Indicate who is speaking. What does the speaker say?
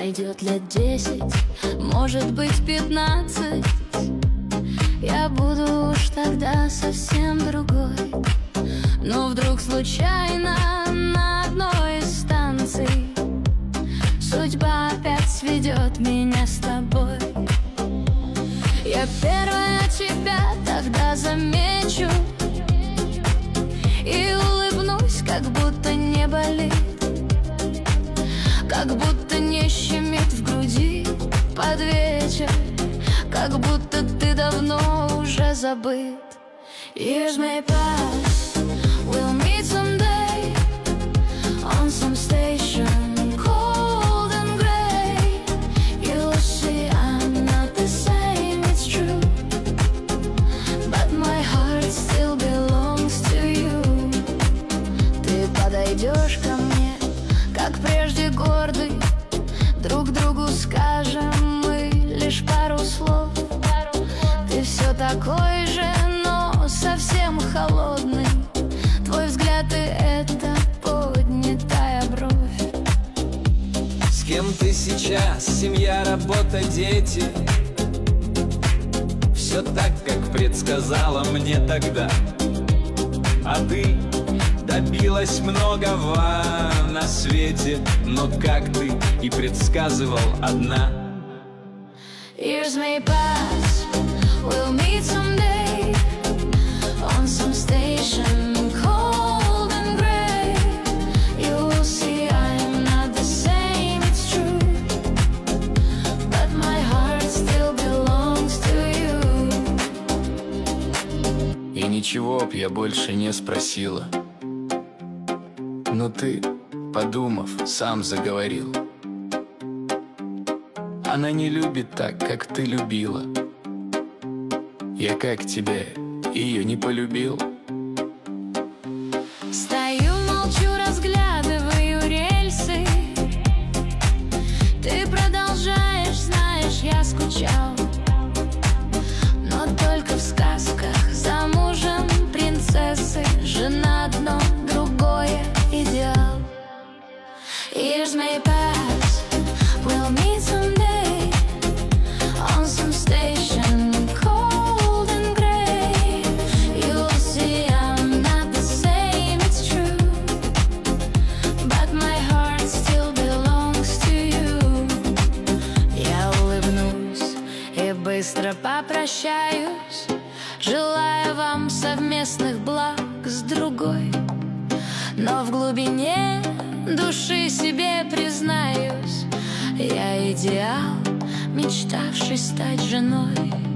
Speaker 1: пройдет лет 10, может быть 15, я буду уж тогда совсем другой. Но вдруг случайно на одной из станций судьба опять сведет меня с тобой. Я первая тебя тогда замечу и улыбнусь, как будто не болит, как будто не щемит в груди под вечер, как будто ты давно уже забыт. Years may pass, we'll meet someday on some station cold and gray. You'll see I'm not the same, it's true, but my heart still belongs to you. Ты подойдешь ко мне, как прежде гордый, друг другу скажем мы лишь пару слов. Ты все такой же, но совсем холодный. Твой взгляд и это поднятая бровь.
Speaker 2: С кем ты сейчас? Семья, работа, дети. Все так, как предсказала мне тогда. А ты добилась многого на свете, но как ты и предсказывал, одна.
Speaker 1: Years may pass, we'll meet someday on some station cold and gray. You'll see I'm not the same, it's true, but my heart still belongs to you.
Speaker 3: И ничего б я больше не спросила, но ты, подумав, сам заговорил. Она не любит так, как ты любила. Я как тебя, ее не полюбил.
Speaker 1: Стою, молчу, разглядываю рельсы. Ты продолжаешь, знаешь, я скучал, но только в сказках замужем принцессы. Жена одно, другое идеал. Years may pass, we'll meet someday on some station cold and gray. You'll see I'm not the same, it's true, but my heart still belongs to you. Я улыбнусь и быстро попрощаюсь, желая вам совместных благ с другой. Но в глубине души себе признаюсь, я идеал, мечтавший стать женой.